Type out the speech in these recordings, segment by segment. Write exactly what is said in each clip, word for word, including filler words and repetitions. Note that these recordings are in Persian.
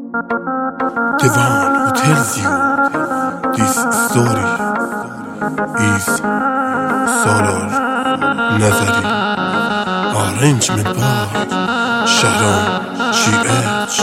Devon, who tells you this story is Salar Nazari. Arrangement by Shahram Shi'aj.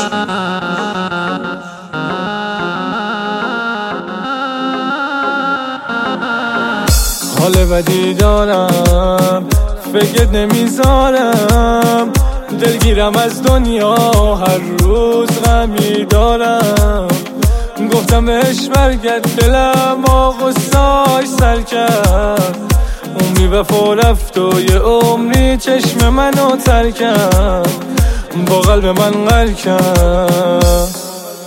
حال بدی دارم، فکر نمیذارم، دلگیرم از دنیا، هر روز غمی دارم. گفتم بهش برگرد، دلم و غصاش سر کرد. اون بی وفا رفت و یه عمری چشم منو تر کرد، با قلب من غر کرد.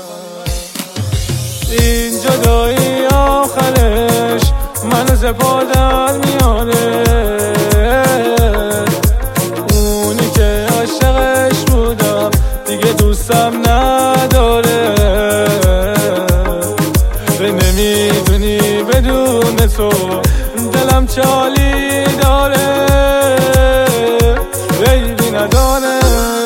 این جدایی آخرش منو زپادر میاره، اونی که عاشقش بودم دیگه دوستم نداره. به نمیدونی بدون تو دلم چالی داره، بیبی نداره.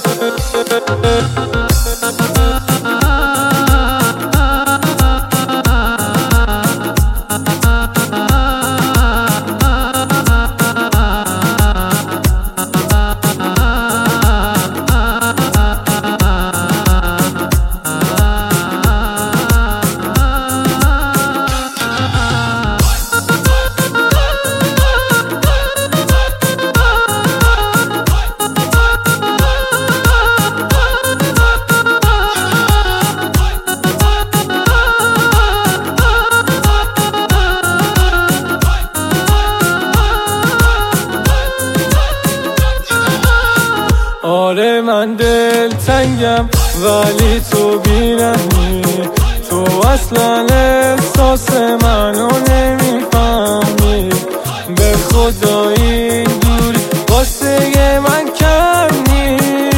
آره من دل تنگم ولی تو بیرحمی، تو اصلا احساس منو نمیفهمی. به خدا این دوری واسه من کم نیست.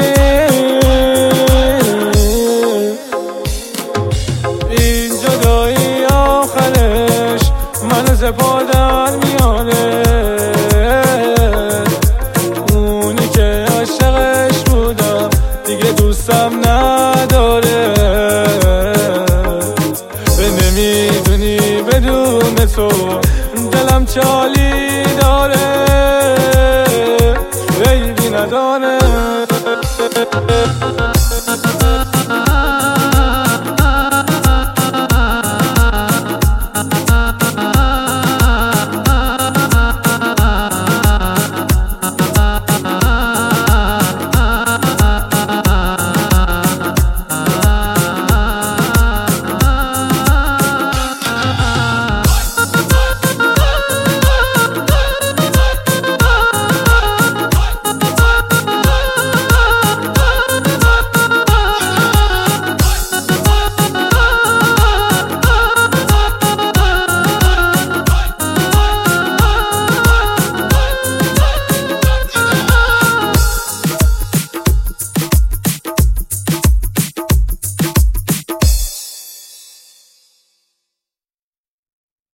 این جدایی آخرش منو زپادر میاره، دیگه دوستم نداره. به نمیدونی بدون تو دلم چالی داره، بیبی نداره.